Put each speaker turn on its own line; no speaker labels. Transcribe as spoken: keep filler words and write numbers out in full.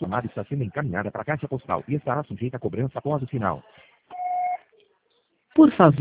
chamada está sendo encaminhada para a caixa postal e estará sujeita a cobrança após o sinal.
Por favor,